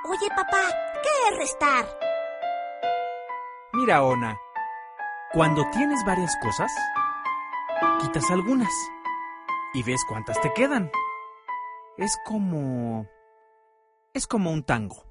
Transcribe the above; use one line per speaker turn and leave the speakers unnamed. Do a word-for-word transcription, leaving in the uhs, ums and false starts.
Oye, papá, ¿qué es restar?
Mira, Ona, cuando tienes varias cosas, quitas algunas y ves cuántas te quedan. Es como... es como un tango.